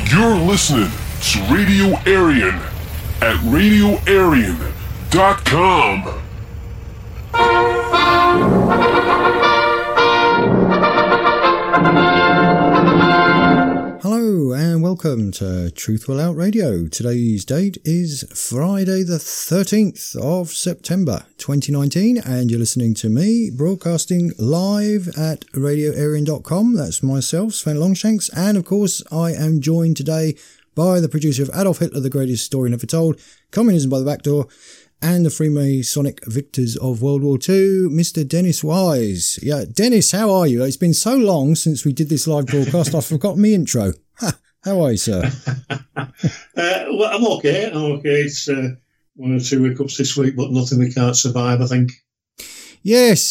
You're listening to Radio Aryan at RadioAryan.com. Hello and welcome to Truth Will Out Radio. Today's date is Friday the 13th of September 2019 and you're listening to me broadcasting live at RadioAryan.com. That's myself, Sven Longshanks, and of course I am joined today by the producer of Adolf Hitler, the Greatest Story Never Told, Communism by the Back Door, and the Freemasonic Victors of World War II, Mr. Dennis Wise. Yeah, Dennis, how are you? It's been so long since we did this live broadcast, I've forgotten my intro. How are you, sir? Well, I'm okay. It's 1 or 2 hiccups this week, but nothing we can't survive, I think. Yes.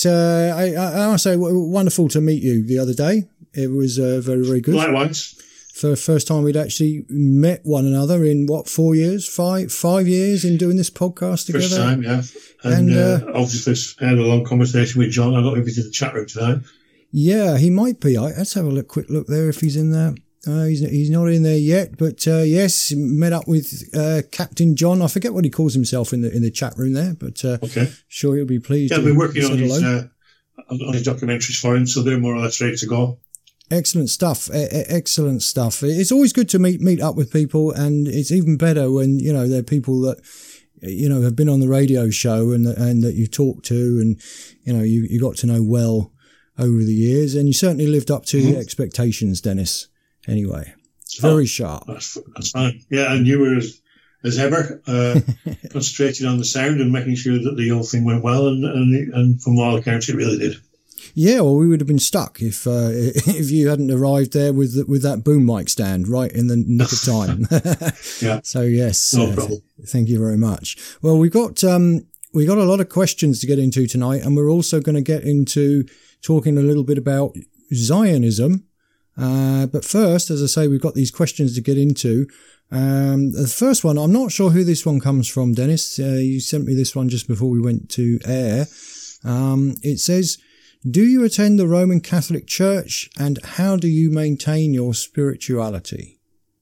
I must say, wonderful to meet you the other day. It was very, very good. Likewise. For the first time we'd actually met one another in, 4 years? 5 years in doing this podcast together? First time, yeah. And obviously I had a long conversation with John. I don't know if he's in the chat room tonight. Yeah, he might be. Let's have a quick look there if he's in there. He's not in there yet, but yes, met up with Captain John. I forget what he calls himself in the chat room there, but okay. Sure he'll be pleased. Yeah, I've been working on his documentaries for him, so they're more or less ready to go. Excellent stuff. Excellent stuff. It's always good to meet up with people, and it's even better when, they're people that, have been on the radio show and that you talk to and, you got to know well over the years, and you certainly lived up to your expectations, Dennis. Anyway, very sharp. That's fine. Yeah, and you were, as ever, concentrating on the sound and making sure that the whole thing went well, and from all accounts, it really did. Yeah, well, we would have been stuck if you hadn't arrived there with that boom mic stand right in the nick of time. Yeah. So yes, no problem. Thank you very much. Well, we got a lot of questions to get into tonight, and we're also going to get into talking a little bit about Zionism. But first, as I say, we've got these questions to get into. The first one, I'm not sure who this one comes from, Dennis. You sent me this one just before we went to air. It says, do you attend the Roman Catholic Church, and how do you maintain your spirituality?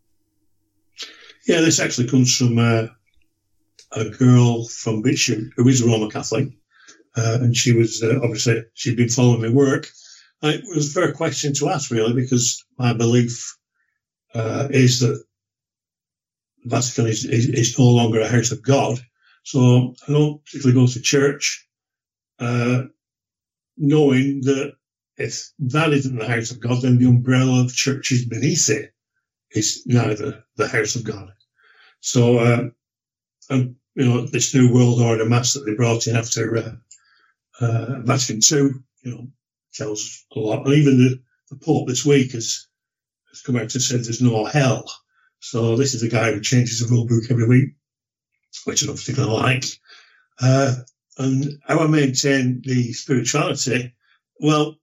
Yeah, this actually comes from a girl from Bishop who is a Roman Catholic, and she was obviously she'd been following my work. And it was a fair question to ask, really, because my belief is that the Vatican is no longer a house of God. So I don't particularly go to church, knowing that if that isn't the house of God, then the umbrella of churches beneath it is neither the house of God. So, this new world order mass that they brought in after Vatican II, tells a lot. And even the Pope this week has come out and said there's no hell. So this is a guy who changes the rule book every week, which I don't particularly like. And how I maintain the spirituality, well,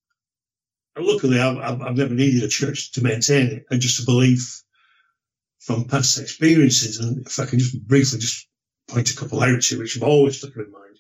luckily I've never needed a church to maintain it, and just a belief from past experiences. And if I can just briefly just point a couple out to you, which I've always stuck in mind,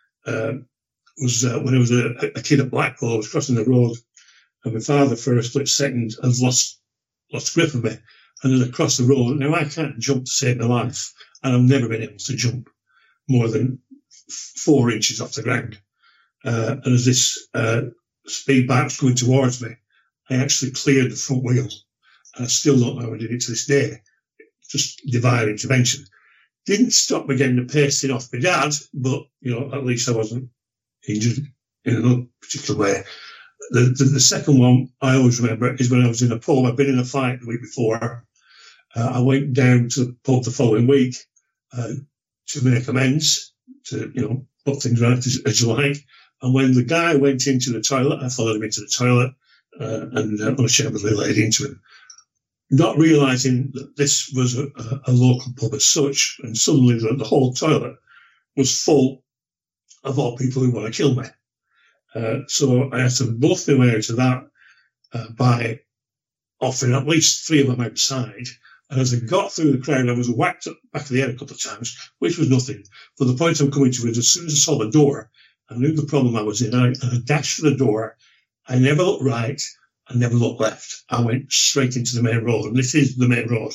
was when I was a kid at Blackpool. I was crossing the road, and my father, for a split second, had lost grip of me. And then I crossed the road. Now, I can't jump to save my life, and I've never been able to jump more than 4 inches off the ground. And as this speed bike was coming towards me, I actually cleared the front wheel. And I still don't know how I did it to this day. Just divine intervention. Didn't stop me getting the pasting off my dad, but, at least I wasn't injured in another particular way. The second one I always remember is when I was in a pub. I'd been in a fight the week before. I went down to the pub the following week to make amends, to, put things right as you like. And when the guy went into the toilet, I followed him into the toilet and unashamedly laid into him, not realising that this was a local pub as such, and suddenly the whole toilet was full of all people who want to kill me. So I had to bluff my way out of that by offering at least 3 of them outside. And as I got through the crowd, I was whacked back of the head a couple of times, which was nothing. But the point I'm coming to is, as soon as I saw the door, I knew the problem I was in. I dashed for the door. I never looked right. I never looked left. I went straight into the main road, and this is the main road.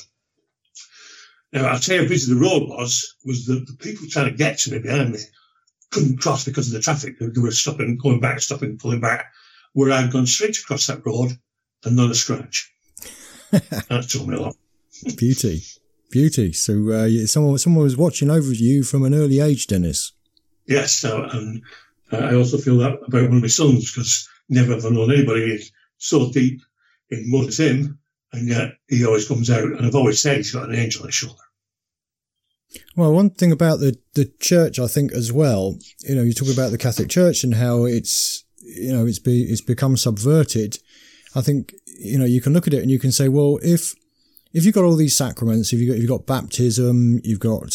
Now, I'll tell you how busy the road was the people trying to get to me behind me couldn't cross because of the traffic. They were stopping, going back, stopping, pulling back, where I'd gone straight across that road and not a scratch. That told me a lot. Beauty. So someone was watching over you from an early age, Dennis. Yes, and I also feel that about one of my sons, because never have I known anybody so deep in mud as him, and yet he always comes out, and I've always said he's got an angel on his shoulder. Well, one thing about the church, I think, as well, you talk about the Catholic Church and how it's become subverted. I think, you can look at it and you can say, well, if you've got all these sacraments, if you've got baptism, you've got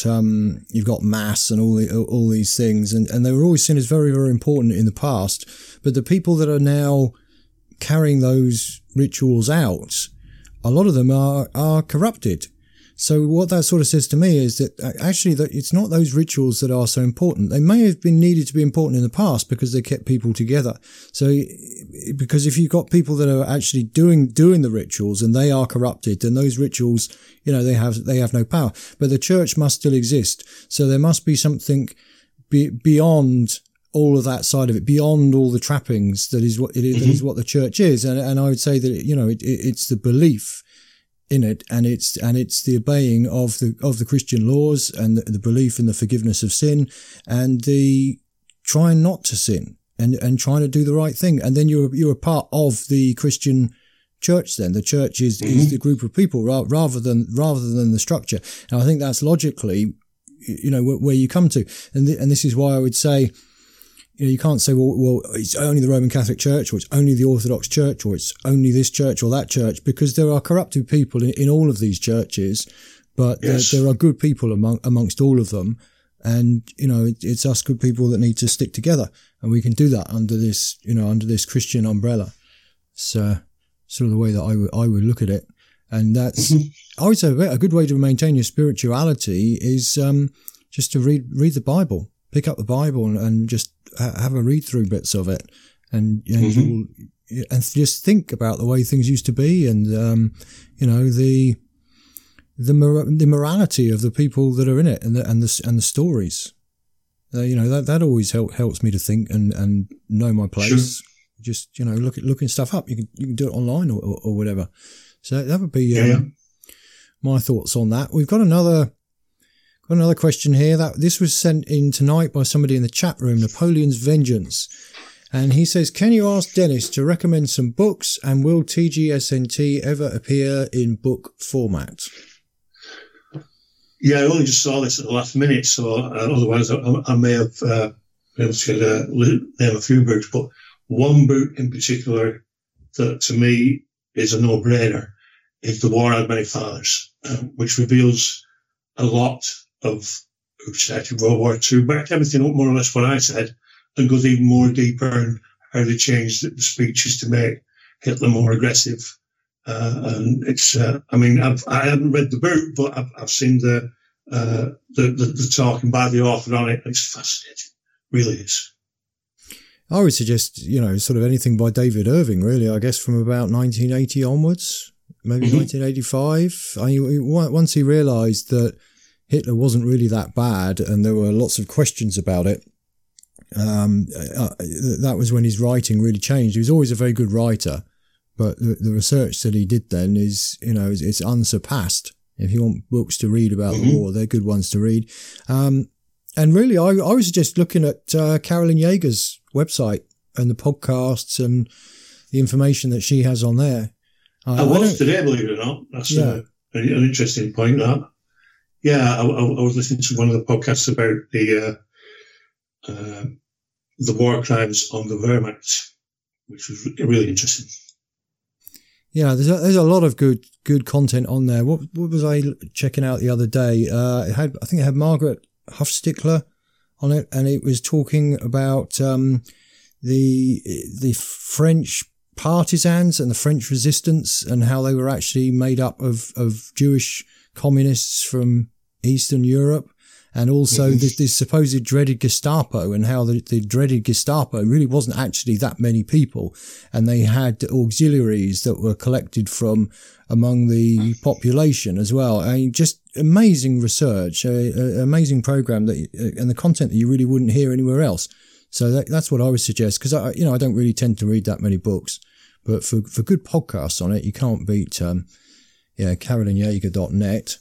mass and all these things, and they were always seen as very, very important in the past, but the people that are now carrying those rituals out, a lot of them are corrupted. So what that sort of says to me is that actually that it's not those rituals that are so important. They may have been needed to be important in the past because they kept people together. So because if you've got people that are actually doing the rituals and they are corrupted, then those rituals, they have no power. But the church must still exist. So there must be something beyond all of that side of it, beyond all the trappings. That is what it is. That is what the church is. And I would say that it's the belief in it, and it's the obeying of the Christian laws, and the belief in the forgiveness of sin, and the trying not to sin, and trying to do the right thing. And then you're a part of the Christian church. Then the church is the group of people rather than the structure. And I think that's logically, where you come to. And this is why I would say, you can't say, well, it's only the Roman Catholic Church, or it's only the Orthodox Church, or it's only this church or that church, because there are corrupted people in all of these churches, but yes, there are good people amongst all of them. And, it's us good people that need to stick together, and we can do that under this Christian umbrella. It's sort of the way that I would look at it. And that's, I would say a good way to maintain your spirituality is, just to read the Bible. Pick up the Bible and just have a read through bits of it, and and just think about the way things used to be, and the morality of the people that are in it, and the stories. That always helps me to think and know my place. Sure. Just looking stuff up. You can do it online or whatever. So that would be my thoughts on that. We've got another question here. This was sent in tonight by somebody in the chat room, Napoleon's Vengeance. And he says, can you ask Dennis to recommend some books, and will TGSNT ever appear in book format? Yeah, I only just saw this at the last minute, so otherwise I may have been able to name a few books. But one book in particular that to me is a no-brainer is The War Had Many Fathers, which reveals a lot of who started World War II, backed everything up more or less what I said, and goes even more deeper in how they changed the speeches to make Hitler more aggressive. And it's, I haven't read the book, but I've seen the talking by the author on it. It's fascinating. Really is. I would suggest, sort of anything by David Irving, really, I guess, from about 1980 onwards, maybe 1985. Once he realised that Hitler wasn't really that bad, and there were lots of questions about it. That was when his writing really changed. He was always a very good writer, but the research that he did then is, it's unsurpassed. If you want books to read about the war, they're good ones to read. And really, I would suggest looking at Carolyn Yeager's website and the podcasts and the information that she has on there. I was today, believe it or not. That's an interesting point, that. Yeah, I was listening to one of the podcasts about the war crimes on the Wehrmacht, which was really interesting. Yeah, there's a lot of good content on there. What was I checking out the other day? I think it had Margaret Huffstikler on it, and it was talking about the French partisans and the French resistance, and how they were actually made up of Jewish communists from Eastern Europe, And also this supposed dreaded Gestapo, and how the dreaded Gestapo really wasn't actually that many people. And they had auxiliaries that were collected from among the population as well. I mean, just amazing research, amazing program and the content that you really wouldn't hear anywhere else. So that's what I would suggest, because I don't really tend to read that many books, but for good podcasts on it, you can't beat, CarolynYager.net.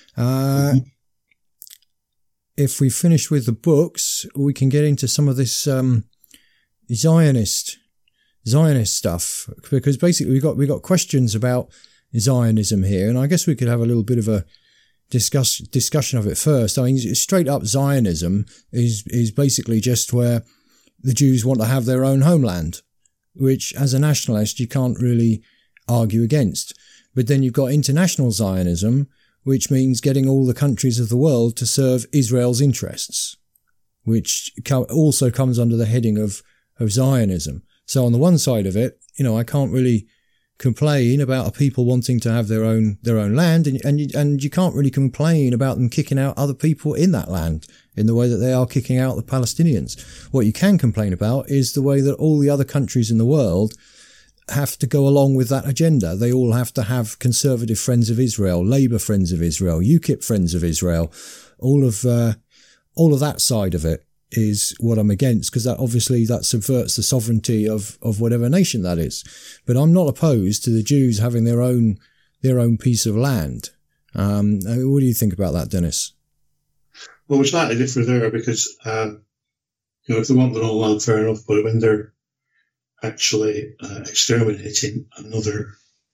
If we finish with the books, we can get into some of this Zionist stuff, because basically we got questions about Zionism here, and I guess we could have a little bit of a discussion of it first. I mean, straight up Zionism is basically just where the Jews want to have their own homeland, which as a nationalist you can't really argue against. But then you've got international Zionism, which means getting all the countries of the world to serve Israel's interests, which also comes under the heading of Zionism. So on the one side of it, I can't really complain about people wanting to have their own land, and you can't really complain about them kicking out other people in that land in the way that they are kicking out the Palestinians. What you can complain about is the way that all the other countries in the world have to go along with that agenda. They all have to have conservative friends of Israel, Labour friends of Israel, UKIP friends of Israel. All of that side of it is what I'm against, because that subverts the sovereignty of whatever nation that is. But I'm not opposed to the Jews having their own piece of land. What do you think about that, Dennis? Well, we're slightly different there, because if they want their own land, fair enough. But when they're actually exterminating another,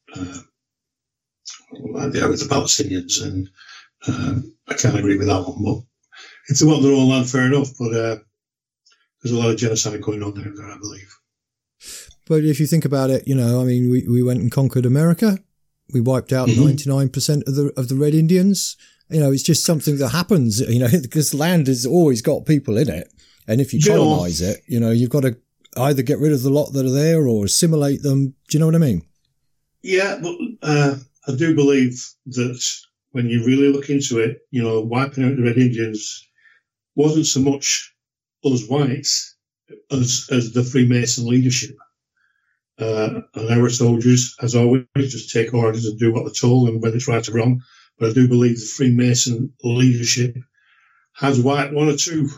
with the Palestinians, and I can't agree with that one. But if they want their own land, fair enough. But there's a lot of genocide going on there, I believe. But if you think about it, we went and conquered America. We wiped out 99% of the Red Indians. It's just something that happens. Because land has always got people in it, and if you colonize it, you've got to either get rid of the lot that are there or assimilate them. Do you know what I mean? Yeah, but I do believe that when you really look into it, wiping out the Red Indians wasn't so much us whites as the Freemason leadership. And our soldiers, as always, just take orders and do what they're told, and whether it's right or wrong. But I do believe the Freemason leadership has wiped one or two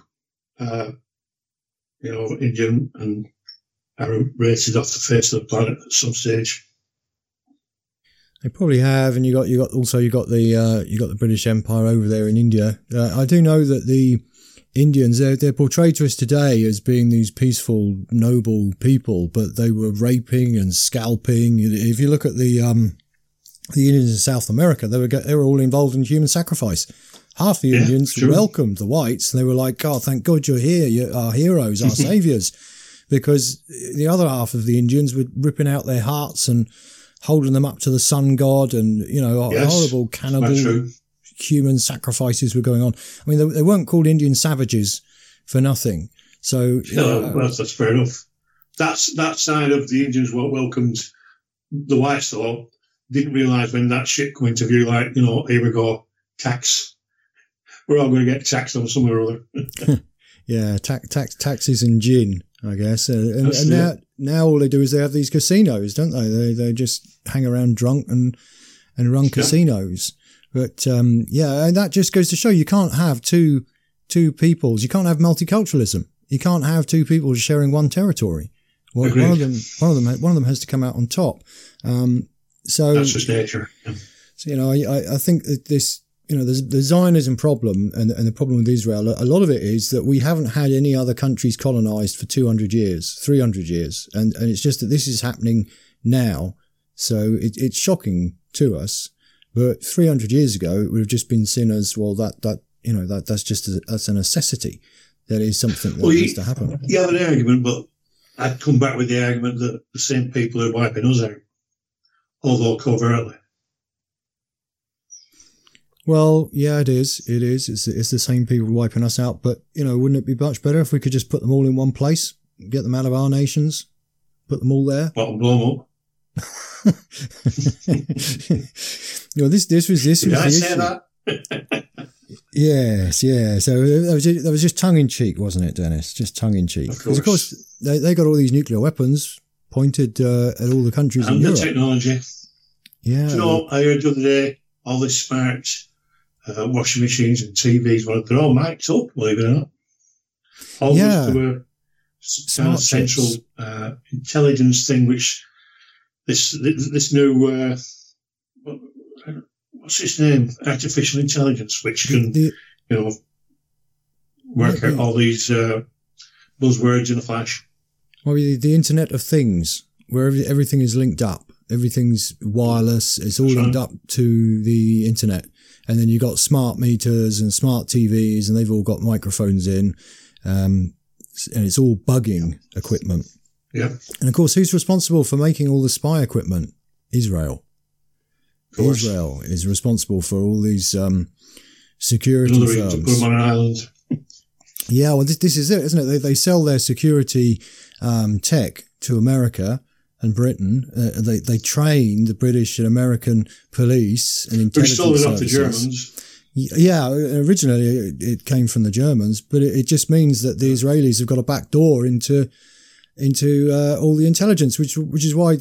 Indian and Arab races off the face of the planet at some stage. They probably have, and you got the British Empire over there in India. I do know that the Indians, they're portrayed to us today as being these peaceful, noble people, but they were raping and scalping. If you look at the Indians in South America, they were all involved in human sacrifice. Half the Indians welcomed the whites, and they were like, "Oh, thank God you're here! You're our heroes, our saviors," because the other half of the Indians were ripping out their hearts and holding them up to the sun god, and horrible cannibal human sacrifices were going on. I mean, they weren't called Indian savages for nothing. So that's fair enough. That side of the Indians what welcomed the whites though didn't realise when that shit came into view, like, here we go, tax. We're all going to get taxed on somewhere or other. Yeah, taxes and gin, I guess. And now all they do is they have these casinos, don't they? They just hang around drunk and run casinos. But and that just goes to show you can't have two peoples. You can't have multiculturalism. You can't have two people sharing one territory. One of them has to come out on top. So that's just nature. Yeah. So I think that this, the Zionism problem and the problem with Israel, a lot of it is that we haven't had any other countries colonized for 200 years, 300 years. And it's just that this is happening now. So it's shocking to us. But 300 years ago, it would have just been seen as, well, that's a necessity. That is something that needs to happen. You have an argument, but I'd come back with the argument that the same people are wiping us out, although covertly. Well, yeah, it is. It is. It's the same people wiping us out. But, wouldn't it be much better if we could just put them all in one place, get them out of our nations, put them all there? Bottom blow them up. This was the issue. That? Yes, yeah. So that was just tongue in cheek, wasn't it, Dennis? Just tongue in cheek. Because of course they got all these nuclear weapons pointed at all the countries in Europe. And the technology. Yeah. Do you know, I heard the other day, all the smart washing machines and TVs, they're all mic'd up, believe it or not. All to a kind of central intelligence thing, which this new what's its name? Artificial intelligence, which can work out all these buzzwords in a flash. Well, the Internet of Things, where everything is linked up. Everything's wireless. It's all linked up to the internet. And then you've got smart meters and smart TVs, and they've all got microphones in. And it's all bugging equipment. Yeah. And of course, who's responsible for making all the spy equipment? Israel. Israel is responsible for all these security firms. To put them on an island. Yeah, well, this is it, isn't it? They sell their security tech to America and Britain. They train the British and American police and intelligence services. Who stole it off the Germans. Yeah, originally it came from the Germans, but it just means that the Israelis have got a back door into all the intelligence, which is why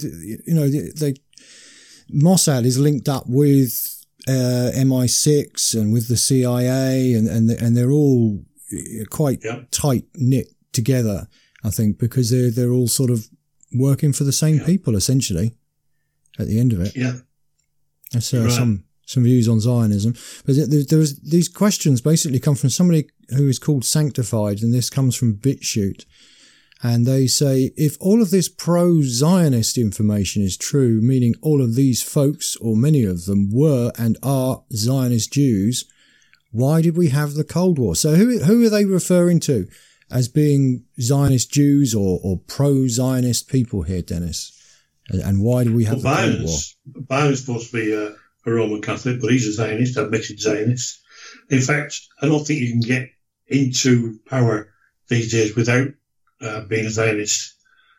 Mossad is linked up with MI6 and with the CIA, and they're all quite tight knit together. I think because they're all sort of working for the same people essentially. At the end of it, that's some views on Zionism. But there's these questions basically come from somebody who is called Sanctified, and this comes from BitChute. And they say, if all of this pro-Zionist information is true, meaning all of these folks, or many of them, were and are Zionist Jews, why did we have the Cold War? So who are they referring to as being Zionist Jews or pro-Zionist people here, Dennis? And why do we have the Cold War? Biden's supposed to be a Roman Catholic, but he's a Zionist, admitted Zionist. In fact, I don't think you can get into power these days without being a Zionist,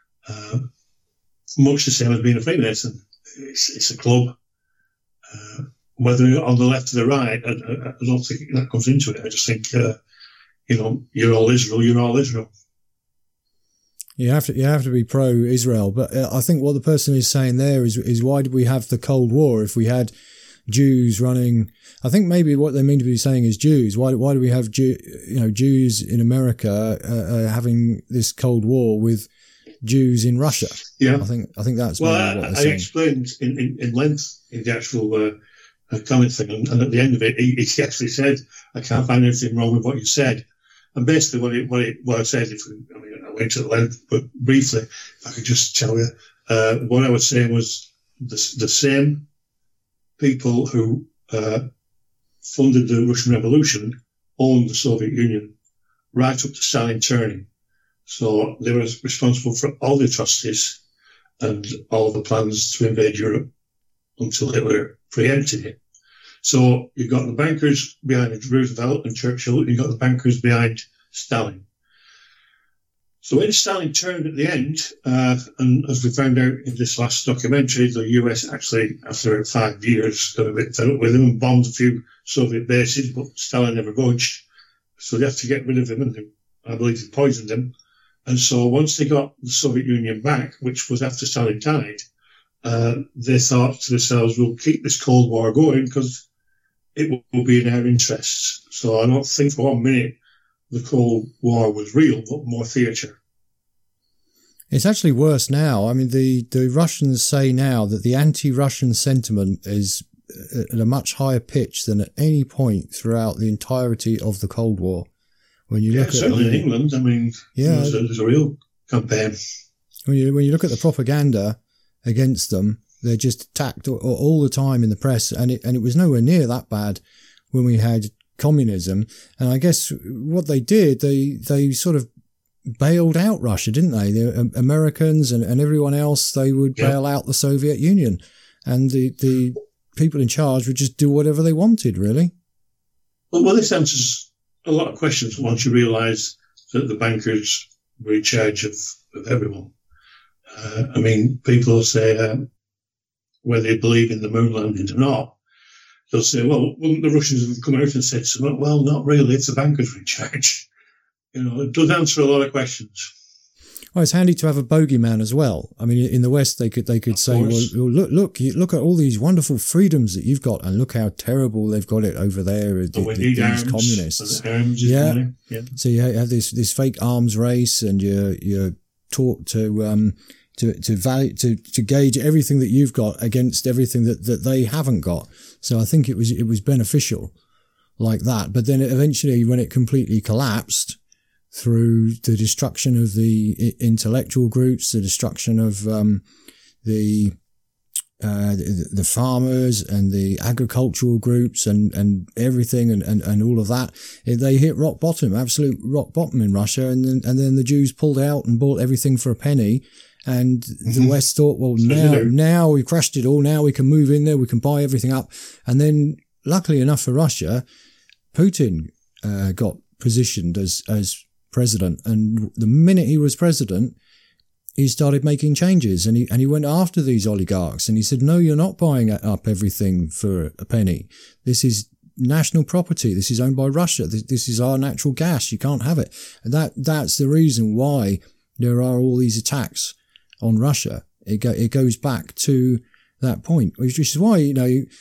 much the same as being a Freemason. It's a club. Whether you're on the left or the right, I don't think that comes into it. I just think, you're all Israel, you're all Israel. You have to be pro-Israel, but I think what the person is saying there is why did we have the Cold War if we had Jews running? I think maybe what they mean to be saying is Jews. Why do we have Jews in America having this Cold War with Jews in Russia? Yeah, I think that's what they're saying. I explained in length in the actual comment thing, and at the end of it, he actually said, "I can't find anything wrong with what you said." And basically, what I said, I went to the length, but briefly, if I could just tell you, what I was saying was the same people who funded the Russian Revolution owned the Soviet Union, right up to Stalin turning. So they were responsible for all the atrocities and all the plans to invade Europe until Hitler preempted it. So you've got the bankers behind Roosevelt and Churchill, you've got the bankers behind Stalin. So when Stalin turned at the end, and as we found out in this last documentary, the US actually, after 5 years, got a bit fed up with him and bombed a few Soviet bases, but Stalin never budged. So they had to get rid of him, and I believe they poisoned him. And so once they got the Soviet Union back, which was after Stalin died, they thought to themselves, we'll keep this Cold War going because it will be in our interests. So I don't think for 1 minute the Cold War was real, but more theatre. It's actually worse now. I mean, the Russians say now that the anti-Russian sentiment is at a much higher pitch than at any point throughout the entirety of the Cold War. When you look at certainly in England, I mean, there's a real campaign. When you look at the propaganda against them, they're just attacked all the time in the press, and it was nowhere near that bad when we had communism. And I guess what they did, they sort of bailed out Russia, didn't they? The Americans and everyone else, they would bail out the Soviet Union, and the people in charge would just do whatever they wanted, really. Well, this answers a lot of questions once you realise that the bankers were in charge of everyone. I mean, people say whether they believe in the moon landing or not, they'll say, well, wouldn't the Russians have come out and said something? Well, not really. It's the bankers in charge. It does answer a lot of questions. Well, it's handy to have a bogeyman as well. I mean, in the West, they could say, well, look at all these wonderful freedoms that you've got, and look how terrible they've got it over there. These communists. Yeah. So you have this fake arms race, and you're taught to gauge everything that you've got against everything that they haven't got. So I think it was beneficial like that. But then eventually, when it completely collapsed, through the destruction of the intellectual groups, the destruction of the farmers and the agricultural groups and everything and all of that, they hit rock bottom, absolute rock bottom in Russia, and then the Jews pulled out and bought everything for a penny. And the West thought, well, now we've crushed it all. Now we can move in there, we can buy everything up. And then, luckily enough for Russia, Putin got positioned as president, and the minute he was president, he started making changes, and he went after these oligarchs, and he said, no, you're not buying up everything for a penny. This is national property. This is owned by Russia. This is our natural gas. You can't have it. And that's the reason why there are all these attacks on Russia. It goes back to that point, which is why,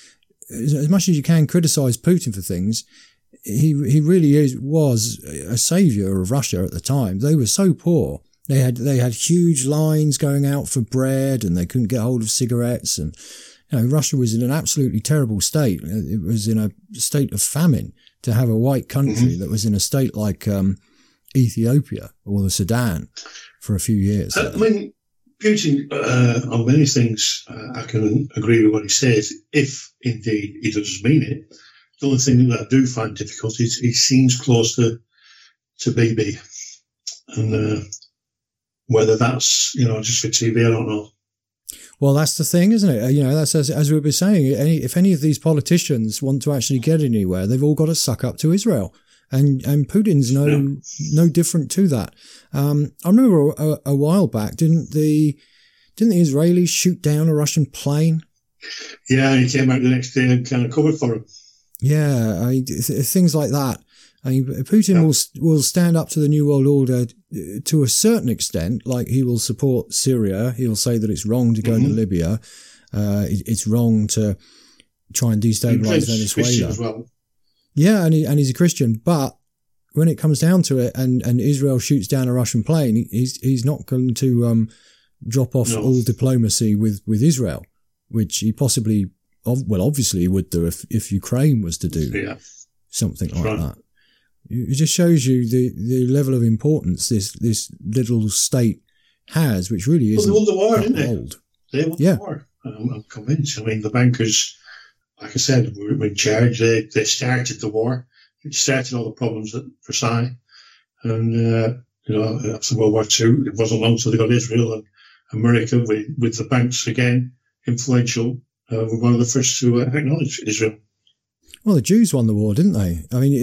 as much as you can criticize Putin for things, he really was a savior of Russia at the time. They were so poor. They had huge lines going out for bread, and they couldn't get hold of cigarettes. And Russia was in an absolutely terrible state. It was in a state of famine. To have a white country that was in a state like Ethiopia or the Sudan for a few years. I mean, Putin, on many things, I can agree with what he says, if indeed he does mean it. The only thing that I do find difficult is he seems close to Bibi. And whether that's, just for TV, I don't know. Well, that's the thing, isn't it? That's as we were saying, if any of these politicians want to actually get anywhere, they've all got to suck up to Israel. And Putin's no different to that. I remember a while back, didn't the Israelis shoot down a Russian plane? Yeah, he came out the next day and kind of covered for him. Yeah, things like that. Putin will stand up to the New World Order to a certain extent. Like, he will support Syria. He'll say that it's wrong to go into Libya. It's wrong to try and destabilize Venezuela. As well. Yeah, and he's a Christian. But when it comes down to it, and Israel shoots down a Russian plane, he's not going to drop off all diplomacy with Israel, which he possibly. Obviously he would do if Ukraine was to do something like that. It just shows you the level of importance this little state has, which really isn't. Well, they won the war, didn't they? Old. They won the war. I'm convinced. I mean, the bankers, like I said, were in charge. They started the war. It started all the problems at Versailles. And, after World War II, it wasn't long till they got Israel and America with the banks again, influential. Were one of the first to acknowledge Israel. Well, the Jews won the war, didn't they? I mean,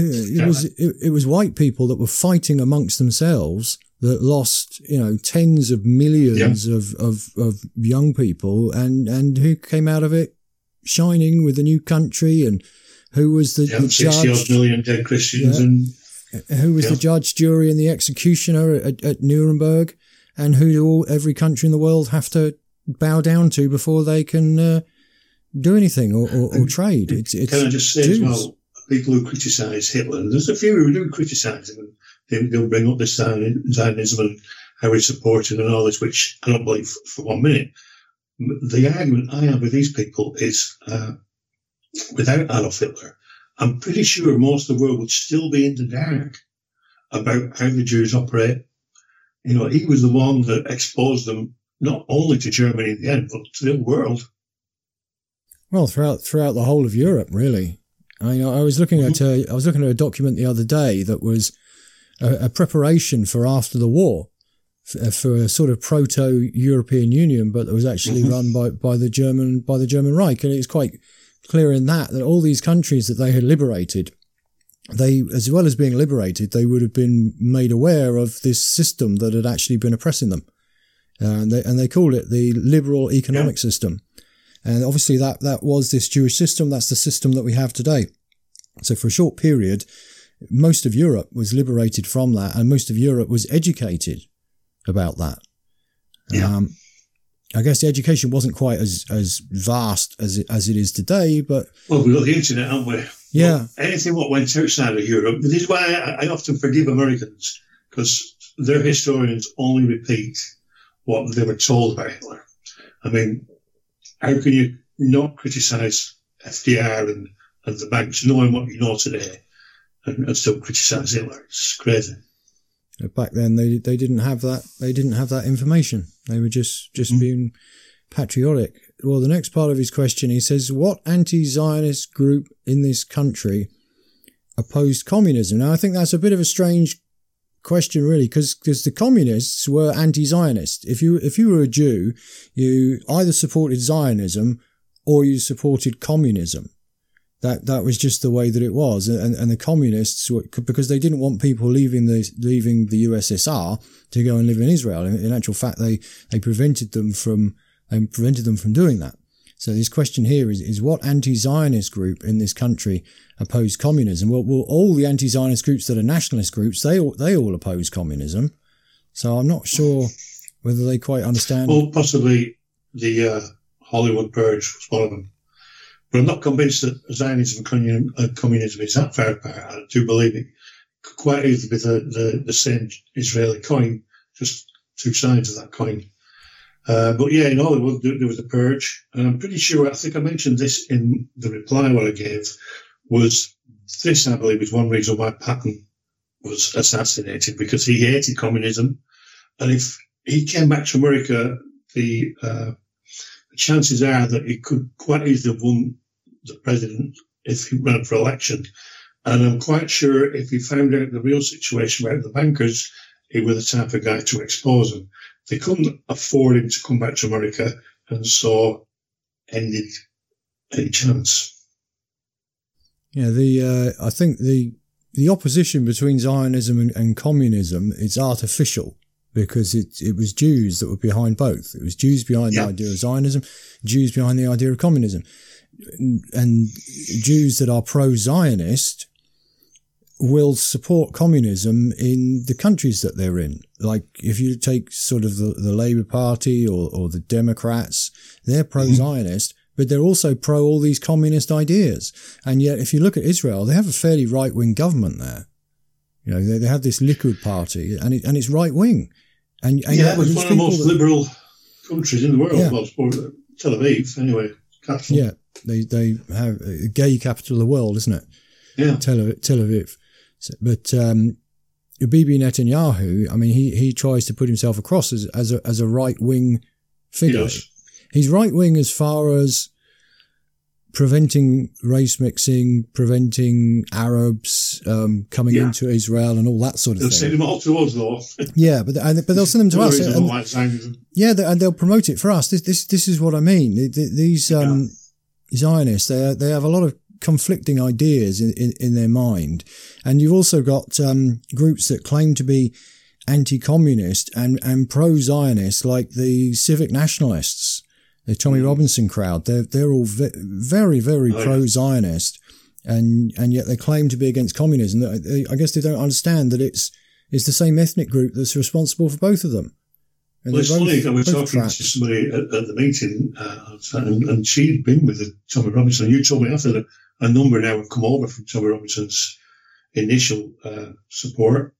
it was white people that were fighting amongst themselves that lost, tens of millions of young people, and who came out of it shining with a new country, and who was the judge? 60-odd million dead Christians, and who was the judge, jury, and the executioner at Nuremberg, and who every country in the world have to bow down to before they can do anything or trade. It's can I just say Jews. As well, people who criticise Hitler, and there's a few who do criticise him, and they'll bring up this Zionism and how he's supported and all this, which I don't believe for 1 minute. The argument I have with these people is, without Adolf Hitler, I'm pretty sure most of the world would still be in the dark about how the Jews operate. He was the one that exposed them not only to Germany in the end, but to the world. Well, throughout the whole of Europe, really. I was looking at a document the other day that was a preparation for after the war, for a sort of proto-European Union, but it was actually run by the German Reich, and it's quite clear in that all these countries that they had liberated, they, as well as being liberated, they would have been made aware of this system that had actually been oppressing them. And they called it the liberal economic system. And obviously that was this Jewish system. That's the system that we have today. So for a short period, most of Europe was liberated from that, and most of Europe was educated about that. Yeah. I guess the education wasn't quite as vast as it is today, but... Well, we've got the internet, haven't we? Yeah. Well, anything what went outside of Europe, this is why I often forgive Americans, because their historians only repeat what they were told by Hitler. I mean, how can you not criticise FDR and the banks, knowing what you know today, and still criticise Hitler? It's crazy. Back then, they didn't have that. They didn't have that information. They were just being patriotic. Well, the next part of his question, he says, "What anti-Zionist group in this country opposed communism?" Now, I think that's a bit of a strange question, really, because the communists were anti-Zionist. If you were a Jew, you either supported Zionism or you supported communism. That was just the way that it was, and the communists were, because they didn't want people leaving the USSR to go and live in Israel. In actual fact, they prevented them from doing that. So this question here is what anti-Zionist group in this country opposed communism? Well, all the anti-Zionist groups that are nationalist groups, they all oppose communism. So I'm not sure whether they quite understand. Well, possibly the Hollywood Purge was one of them. But I'm not convinced that Zionism and communism is that far apart. I do believe it could quite easily be the same Israeli coin, just two sides of that coin. But yeah, in Hollywood, there was a purge. And I'm pretty sure, I think I mentioned this in the reply what I gave, was this, I believe, is one reason why Patton was assassinated, because he hated communism. And if he came back to America, the chances are that he could quite easily have won the president if he ran for election. And I'm quite sure if he found out the real situation about the bankers, he was the type of guy to expose them. They couldn't afford him to come back to America, and so ended any chance. Yeah, I think the opposition between Zionism and communism is artificial, because it was Jews that were behind both. It was Jews behind the idea of Zionism, Jews behind the idea of communism. And Jews that are pro-Zionist will support communism in the countries that they're in. Like, if you take sort of the Labour Party or the Democrats, they're pro-Zionist, but they're also pro all these communist ideas. And yet, if you look at Israel, they have a fairly right-wing government there. You know, they have this Likud party, and it's right-wing. And yeah, it's one of the most liberal countries in the world. Yeah. Well, Tel Aviv, anyway. Capital. Yeah, they have a gay capital of the world, isn't it? Yeah. Tel Aviv. So, but Bibi Netanyahu, I mean, he tries to put himself across as a right-wing figure. He's right-wing as far as preventing race mixing, preventing Arabs coming into Israel and all that sort of thing. They'll send them all to us, though. Yeah, but they'll send them to us. And they'll promote it for us. This is what I mean. These Zionists, they have a lot of conflicting ideas in their mind. And you've also got groups that claim to be anti-communist and pro-Zionist, like the Civic Nationalists. The Tommy Robinson crowd, they're all very, very pro-Zionist, and yet they claim to be against communism. I guess they don't understand that it's the same ethnic group that's responsible for both of them. And well, it's funny that we're talking to somebody at the meeting, and she'd been with Tommy Robinson. You told me after that a number now have come over from Tommy Robinson's initial support,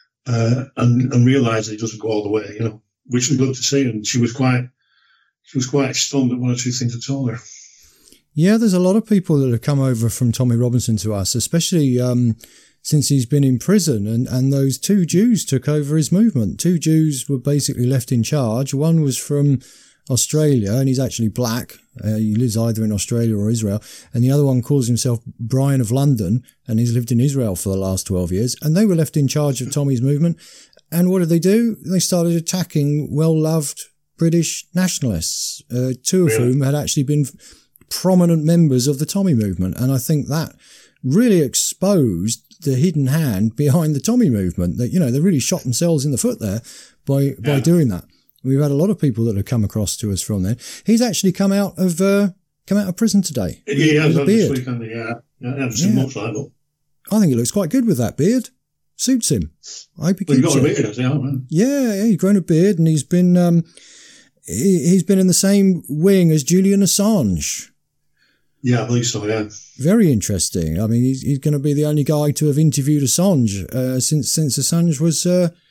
and realised that it doesn't go all the way, which was good to see. And she was quite stunned at one or two things I told her. Yeah, there's a lot of people that have come over from Tommy Robinson to us, especially since he's been in prison. And those two Jews took over his movement. Two Jews were basically left in charge. One was from Australia, and he's actually black. He lives either in Australia or Israel. And the other one calls himself Brian of London, and he's lived in Israel for the last 12 years. And they were left in charge of Tommy's movement. And what did they do? They started attacking well-loved British nationalists, two of whom had actually been prominent members of the Tommy movement. And I think that really exposed the hidden hand behind the Tommy movement. That, they really shot themselves in the foot there by doing that. We've had a lot of people that have come across to us from there. He's actually come out of prison today. Yeah, with a beard. this weekend. I haven't seen much like that. I think he looks quite good with that beard. Suits him. I hope he keeps Well, you've got it. a beard, I think, haven't Yeah, he's grown a beard, and he's been in the same wing as Julian Assange. Yeah, I believe so, yeah. Very interesting. I mean, he's going to be the only guy to have interviewed Assange since Assange was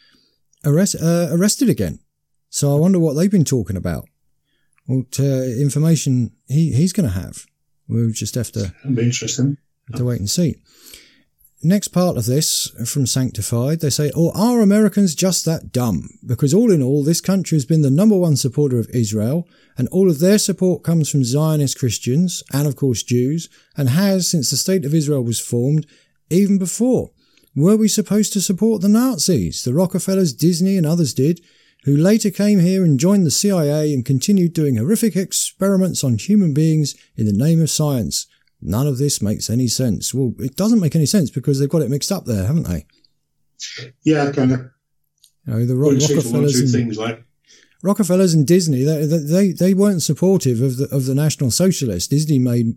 arrested again. So I wonder what they've been talking about. What information he's going to have. We'll just have to... That'd be interesting. To wait and see. Next part of this, from Sanctified, they say, are Americans just that dumb? Because all in all, this country has been the number one supporter of Israel, and all of their support comes from Zionist Christians, and of course Jews, and has since the State of Israel was formed, even before. Were we supposed to support the Nazis? The Rockefellers, Disney and others did, who later came here and joined the CIA and continued doing horrific experiments on human beings in the name of science. None of this makes any sense. Well, it doesn't make any sense because they've got it mixed up there, haven't they? Yeah, kind of. You know, the Rockefellers and Disney, they weren't supportive of the National Socialists. Disney made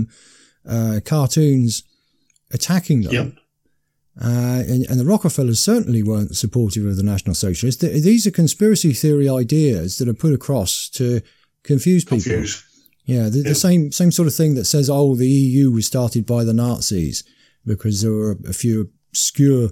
cartoons attacking them. Yep. And the Rockefellers certainly weren't supportive of the National Socialists. These are conspiracy theory ideas that are put across to confuse people. Yeah, the same sort of thing that says, the EU was started by the Nazis because there were a few obscure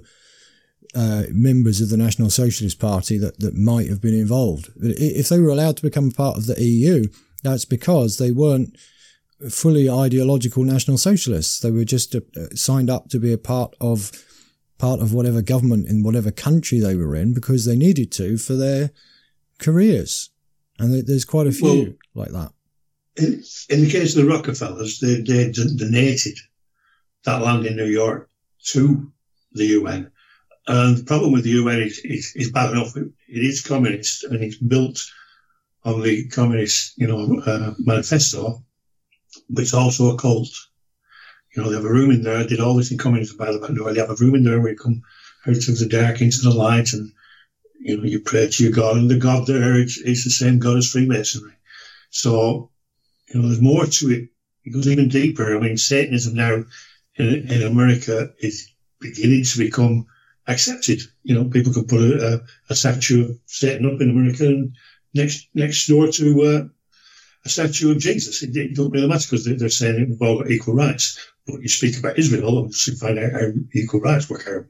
members of the National Socialist Party that might have been involved. But if they were allowed to become part of the EU, that's because they weren't fully ideological National Socialists. They were just signed up to be a part of whatever government in whatever country they were in because they needed to for their careers. And there's quite a few like that. In the case of the Rockefellers, they donated that land in New York to the UN. And the problem with the UN is bad enough. It is communist and it's built on the communist, manifesto, but it's also a cult. They have a room in there. I did all this in communism, by the way. They have a room in there where you come out of the dark into the light and, you pray to your God. And the God there is the same God as Freemasonry. So, there's more to it. It goes even deeper. I mean, Satanism now in America is beginning to become accepted. People can put a statue of Satan up in America and next door to a statue of Jesus. It don't really matter because they're saying we've all got equal rights. But you speak about Israel and you find out how equal rights work out.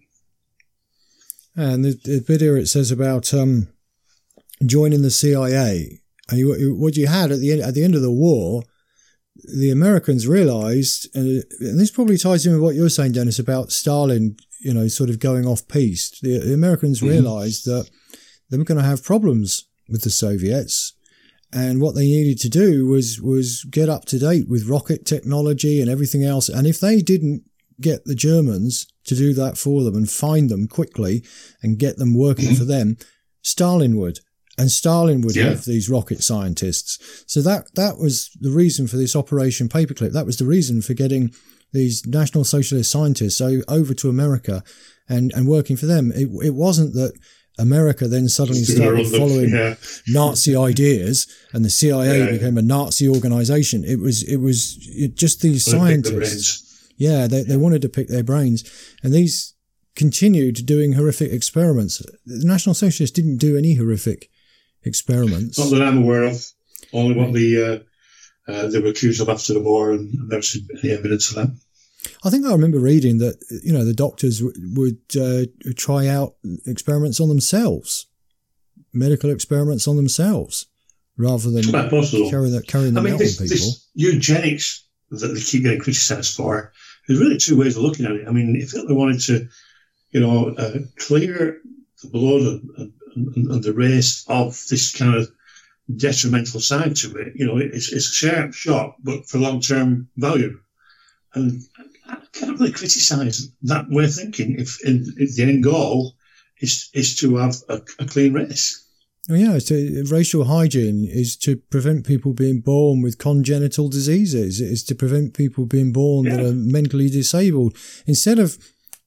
And the bit here it says about joining the CIA. And what you had at the end of the war, the Americans realised, and this probably ties in with what you're saying, Dennis, about Stalin, sort of going off piste. The Americans realised that they were going to have problems with the Soviets, and what they needed to do was get up to date with rocket technology and everything else. And if they didn't get the Germans to do that for them and find them quickly and get them working for them, Stalin would. And Stalin would have these rocket scientists. So that was the reason for this Operation Paperclip. That was the reason for getting these National Socialist scientists over to America and working for them. It wasn't that America then suddenly started following Nazi ideas and the CIA became a Nazi organization. It was just these scientists. Yeah, they wanted to pick their brains. And these continued doing horrific experiments. The National Socialists didn't do any horrific experiments. Not that I'm aware of. Only what they were accused of after the war, and I've never seen any evidence of that. I think I remember reading that the doctors would try out experiments on themselves, medical experiments on themselves, rather than carrying them out on people. This eugenics that they keep getting criticised for, there's really two ways of looking at it. I mean, if Hitler wanted to, clear the blood and the race of this kind of detrimental side to it, it's a sharp shot, but for long-term value. And I can't really criticise that way of thinking if the end goal is to have a clean race. Oh yeah, racial hygiene is to prevent people being born with congenital diseases. It's to prevent people being born that are mentally disabled. Instead of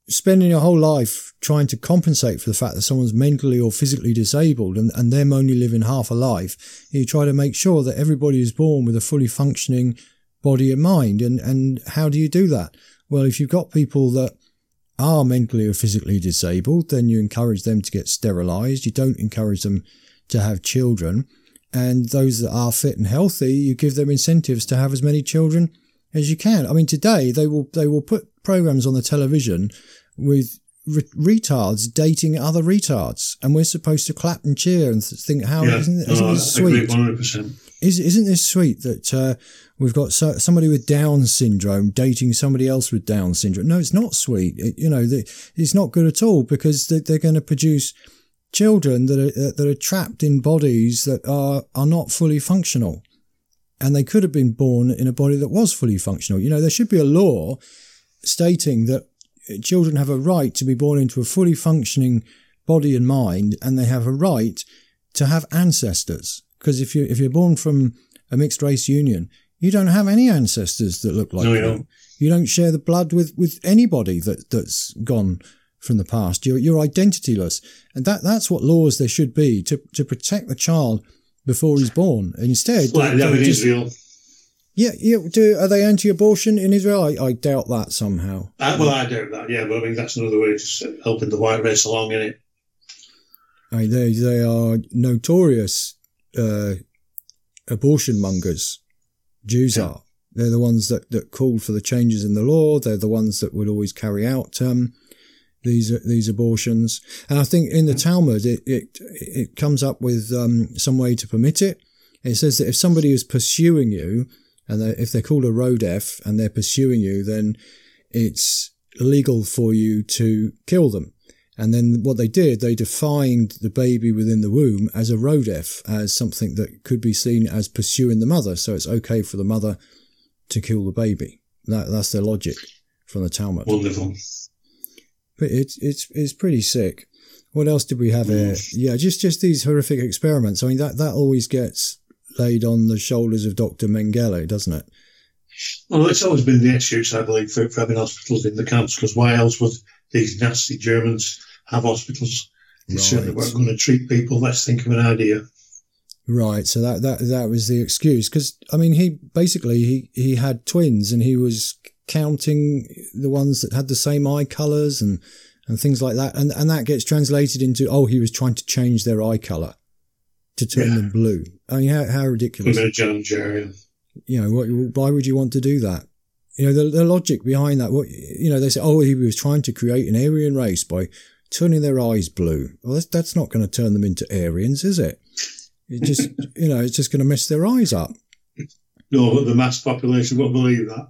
spending your whole life trying to compensate for the fact that someone's mentally or physically disabled and them only living half a life. You try to make sure that everybody is born with a fully functioning body and mind. And how do you do that? Well, if you've got people that are mentally or physically disabled, then you encourage them to get sterilised. You don't encourage them to have children. And those that are fit and healthy, you give them incentives to have as many children as you can. I mean, today they will put programs on the television with retards dating other retards, and we're supposed to clap and cheer and think, isn't this sweet? 100%. Isn't this sweet that we've got somebody with Down syndrome dating somebody else with Down syndrome? No, it's not sweet. It's not good at all, because they're going to produce children that are trapped in bodies that are not fully functional. And they could have been born in a body that was fully functional. There should be a law stating that children have a right to be born into a fully functioning body and mind, and they have a right to have ancestors. Because if you're born from a mixed race union, you don't have any ancestors that look like you. You don't share the blood with anybody that's gone from the past. You're identityless. And that's what laws there should be to protect the child before he's born. And instead, like that in Israel. Yeah. Are they anti-abortion in Israel? I doubt that somehow. I doubt that. Yeah, but I mean that's another way of just helping the white race along, innit? They are notorious abortion mongers. Jews are. They're the ones that called for the changes in the law. They're the ones that would always carry out these abortions. And I think in the Talmud it comes up with some way to permit it. It says that if somebody is pursuing you, and if they're called a rodef and they're pursuing you, then it's illegal for you to kill them. And then what they did, they defined the baby within the womb as a rodef, as something that could be seen as pursuing the mother. So it's okay for the mother to kill the baby. That's their logic from the Talmud. Wonderful. But it's pretty sick. What else did we have here? Yeah, just these horrific experiments. I mean, that always gets laid on the shoulders of Dr. Mengele, doesn't it? Well, it's always been the excuse, I believe, for having hospitals in the camps, because why else would these nasty Germans have hospitals? They certainly weren't going to treat people. Let's think of an idea. Right, so that was the excuse. Because, I mean, he had twins, and he was counting the ones that had the same eye colours and things like that. And that gets translated into, he was trying to change their eye colour to turn them blue. I mean, how ridiculous. John Jerry. Why would you want to do that? The logic behind that, they say, he was trying to create an Aryan race by turning their eyes blue. Well, that's not going to turn them into Aryans, is it? It just, it's just going to mess their eyes up. No, but the mass population won't believe that.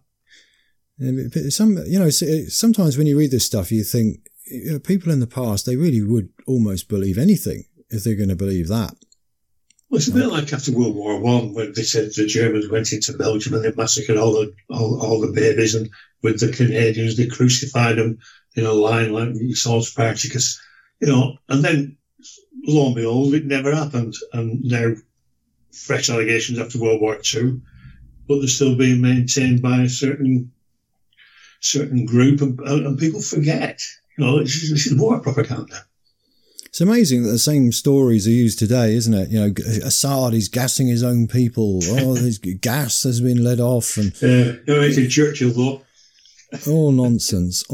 But sometimes when you read this stuff, you think, people in the past, they really would almost believe anything if they're going to believe that. Well, it's a bit like after World War I, when they said the Germans went into Belgium and they massacred all the babies, and with the Canadians they crucified them in a line like you saw Spartacus, and then lo and behold, it never happened, and now fresh allegations after World War II, but they're still being maintained by a certain group, and people forget. This is war propaganda. It's amazing that the same stories are used today, isn't it? Assad is gassing his own people. There's gas has been let off. And it's in Churchill, though. All nonsense.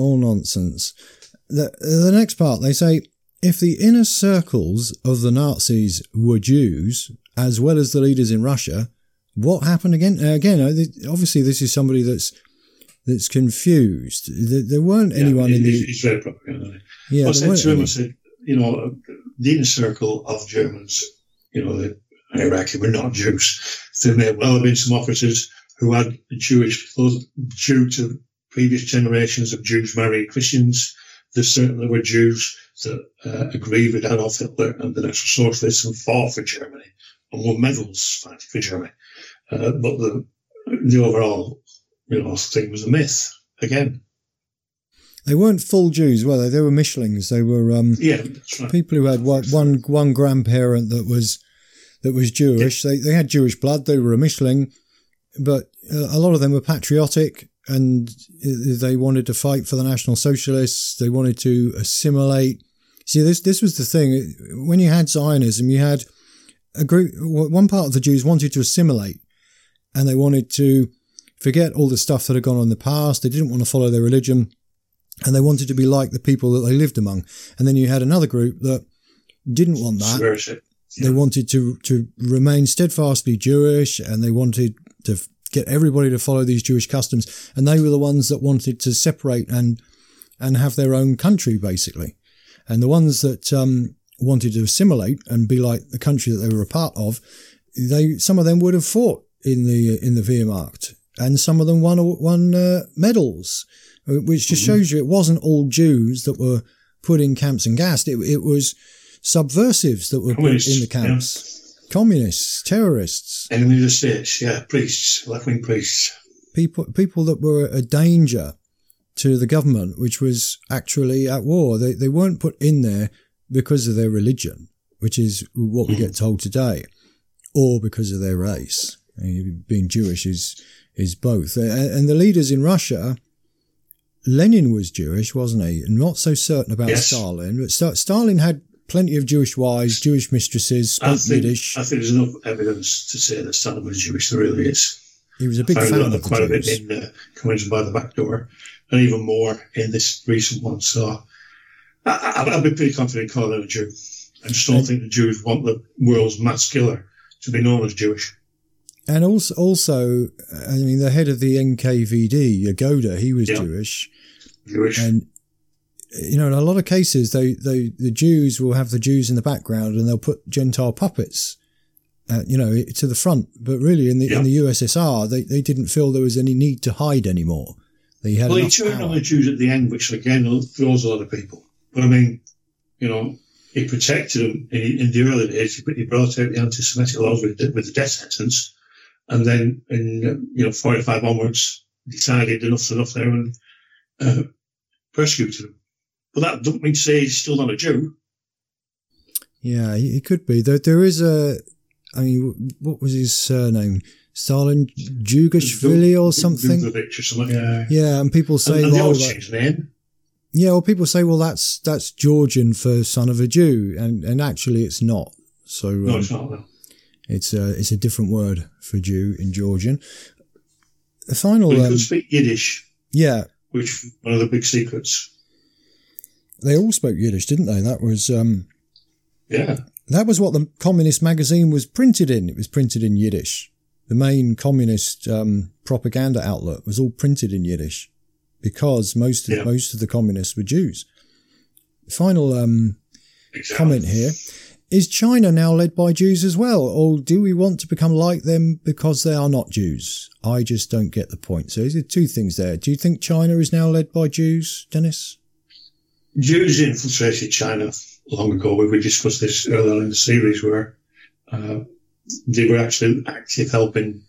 The next part, they say, if the inner circles of the Nazis were Jews, as well as the leaders in Russia, what happened again? Obviously, this is somebody that's confused. There weren't anyone in the... He's very propaganda. Yeah, I said to him, the inner circle of Germans, the Iraqi were not Jews. There may well have been some officers who had Jewish blood due to previous generations of Jews marrying Christians. There certainly were Jews that agreed with Adolf Hitler and the National Socialists and fought for Germany and won medals fighting for Germany. But the overall, thing was a myth again. They weren't full Jews, were they? They were Mischlings. They were that's right. People who had one grandparent that was Jewish. Yeah. They had Jewish blood. They were a Mischling, but a lot of them were patriotic and they wanted to fight for the National Socialists. They wanted to assimilate. See, this was the thing. When you had Zionism, you had a group. One part of the Jews wanted to assimilate, and they wanted to forget all the stuff that had gone on in the past. They didn't want to follow their religion, and they wanted to be like the people that they lived among. And then you had another group that didn't want that. They wanted to remain steadfastly Jewish, and they wanted to get everybody to follow these Jewish customs. And they were the ones that wanted to separate and have their own country, basically. And the ones that wanted to assimilate and be like the country that they were a part of, some of them would have fought in the Wehrmacht, and some of them won medals, which just shows you it wasn't all Jews that were put in camps and gassed. It was subversives that were put in the camps. Yeah. Communists, terrorists. Enemy of the states, priests, left-wing priests. People that were a danger to the government, which was actually at war. They weren't put in there because of their religion, which is what we get told today, or because of their race. Being Jewish is both. And the leaders in Russia, Lenin was Jewish, wasn't he? Not so certain about Stalin, but Stalin had plenty of Jewish wives, Jewish mistresses, spoke Yiddish. I think there's enough evidence to say that Stalin was Jewish. There really is. He was a big fan of the quite Jews. A bit in Coming by the Back Door, and even more in this recent one. So I'd be pretty confident calling him a Jew. I just don't think the Jews want the world's mass killer to be known as Jewish. And also, I mean, the head of the NKVD, Yagoda, he was Jewish. And, in a lot of cases, the Jews will have the Jews in the background, and they'll put Gentile puppets, to the front. But really, in the USSR, they didn't feel there was any need to hide anymore. They had he turned on the Jews at the end, which again throws a lot of people. But I mean, he protected them in the early days. He brought out the anti-Semitic laws with the death sentence, and then in 45 onwards, decided enough's enough there and persecuted them. But that doesn't mean to say he's still not a Jew. Yeah, he could be. There is what was his surname? Stalin Jugashvili or something? Or something. Yeah, and people say, and they always change his name. Yeah, well, people say, well, that's Georgian for son of a Jew, and actually it's not. So no, it's not. No. It's a different word for Jew in Georgian. The final. He could speak Yiddish. Yeah, which was one of the big secrets. They all spoke Yiddish, didn't they? That was That was what the Communist magazine was printed in. It was printed in Yiddish. The main communist propaganda outlet was all printed in Yiddish because most of the communists were Jews. Final comment here. Is China now led by Jews as well, or do we want to become like them because they are not Jews? I just don't get the point. So there's two things there. Do you think China is now led by Jews, Dennis? Jews infiltrated China long ago. We discussed this earlier in the series where they were actually active helping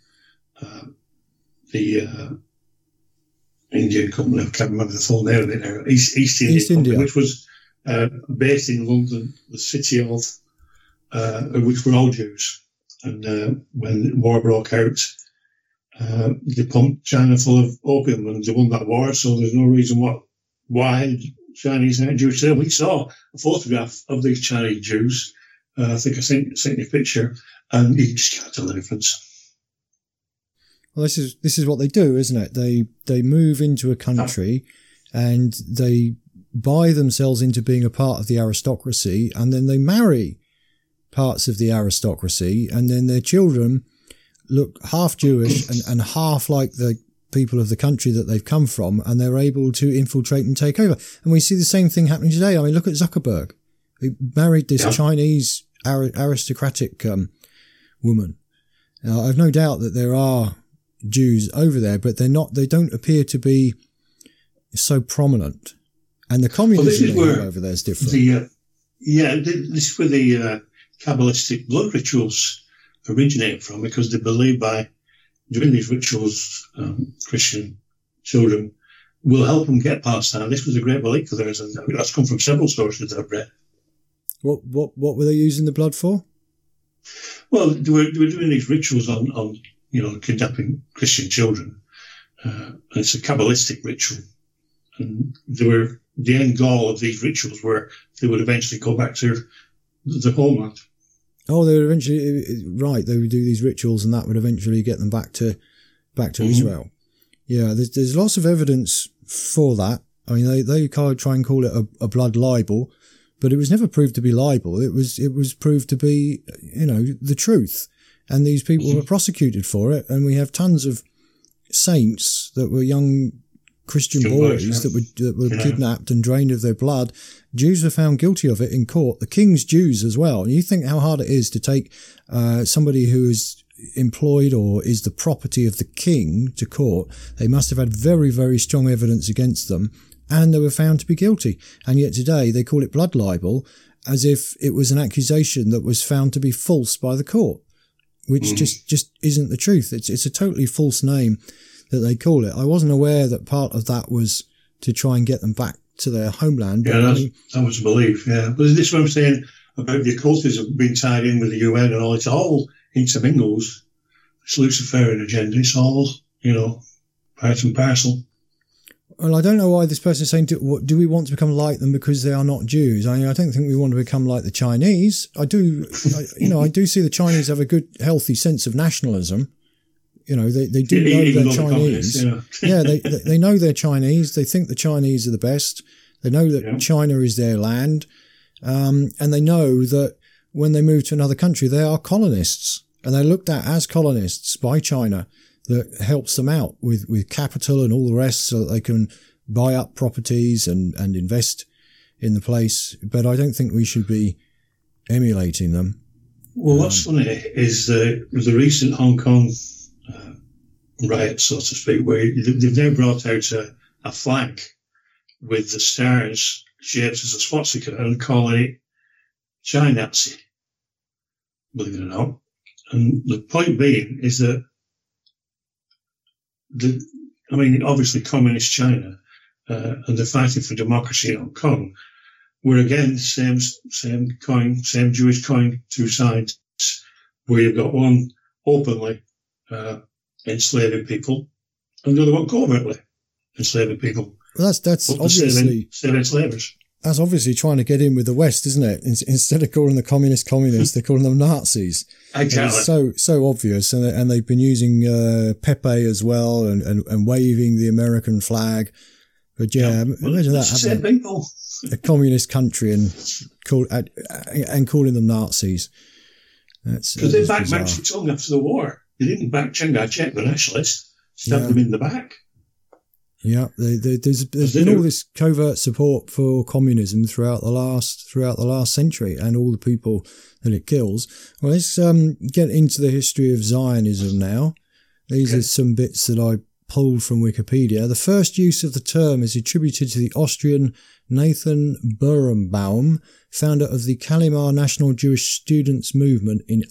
the Indian company, I can't remember the full name of it now, East India Company, which was based in London, the city of which were all Jews. And when the war broke out, they pumped China full of opium and they won that war, so there's no reason why Chinese aren't Jewish today. We saw a photograph of these Chinese Jews. I think I sent you a picture, and you just can't tell the difference. Well, this is what they do, isn't it? They move into a country and they buy themselves into being a part of the aristocracy, and then they marry parts of the aristocracy, and then their children look half Jewish and half like the people of the country that they've come from, and they're able to infiltrate and take over. And we see the same thing happening today. I mean, look at Zuckerberg. He married this Chinese aristocratic woman. Now, I've no doubt that there are Jews over there, but they don't appear to be so prominent. And the communism over there is different. This is where the Kabbalistic blood rituals originate from, because they believe by doing these rituals, Christian children will help them get past that. This was a great belief of theirs, and that's come from several sources that I've read. What were they using the blood for? Well, they were doing these rituals on kidnapping Christian children It's a Kabbalistic ritual. And the end goal of these rituals were they would eventually go back to the homeland. Oh, they would eventually, right, they would do these rituals and that would eventually get them back to Israel. Yeah, there's lots of evidence for that. I mean, they try and call it a blood libel, but it was never proved to be libel. It was proved to be, the truth. And these people were prosecuted for it. And we have tons of saints that were young Christian boys that were kidnapped and drained of their blood. Jews were found guilty of it in court. The king's Jews as well. And you think how hard it is to take somebody who is employed or is the property of the king to court. They must have had very, very strong evidence against them, and they were found to be guilty. And yet today they call it blood libel, as if it was an accusation that was found to be false by the court, which just isn't the truth. It's a totally false name that they call it. I wasn't aware that part of that was to try and get them back to their homeland. Yeah, that was a belief, yeah. But this is what I'm saying about the occultism being tied in with the UN and all. It's all intermingles. It's Luciferian agenda. It's all, part and parcel. Well, I don't know why this person is saying, do we want to become like them because they are not Jews? I don't think we want to become like the Chinese. I do see the Chinese have a good, healthy sense of nationalism. They do know they're Chinese. Yeah, they know they're Chinese. They think the Chinese are the best. They know that China is their land. And they know that when they move to another country, they are colonists. And they're looked at as colonists by China. That helps them out with capital and all the rest so that they can buy up properties and invest in the place. But I don't think we should be emulating them. Well, what's funny is the recent Hong Kong riot, so to speak, where they've now brought out a flag with the stars shaped as a swastika and calling it China-Nazi, believe it or not. And the point being is that obviously communist China and they're fighting for democracy in Hong Kong, were again same coin, same Jewish coin, two sides, where you've got one openly enslaving people and the other one covertly enslaving people. Well, that's obviously saving enslavers. That's obviously trying to get in with the West, isn't it? Instead of calling the communists, they're calling them Nazis. Exactly. It's so obvious, and they've been using Pepe as well, and waving the American flag. But imagine that having a communist country and calling them Nazis. Because they backed Mao Zedong after the war. They didn't back Chiang Kai-shek, the nationalist. Stabbed them in the back. Yeah, there's been all this covert support for communism throughout the last century, and all the people that it kills. Well, let's get into the history of Zionism now. These are some bits that I pulled from Wikipedia. The first use of the term is attributed to the Austrian Nathan Birnbaum, founder of the Kalmar National Jewish Students Movement in